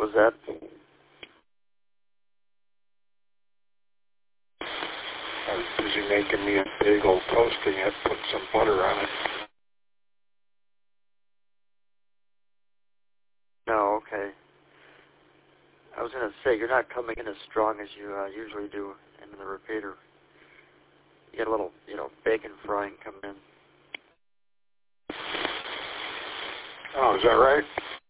was that? I was busy making me a big old toasty and put some butter on it. No, okay. I was going to say, you're not coming in as strong as you usually do in the repeater. You get a little, bacon frying coming in. Oh, is that right?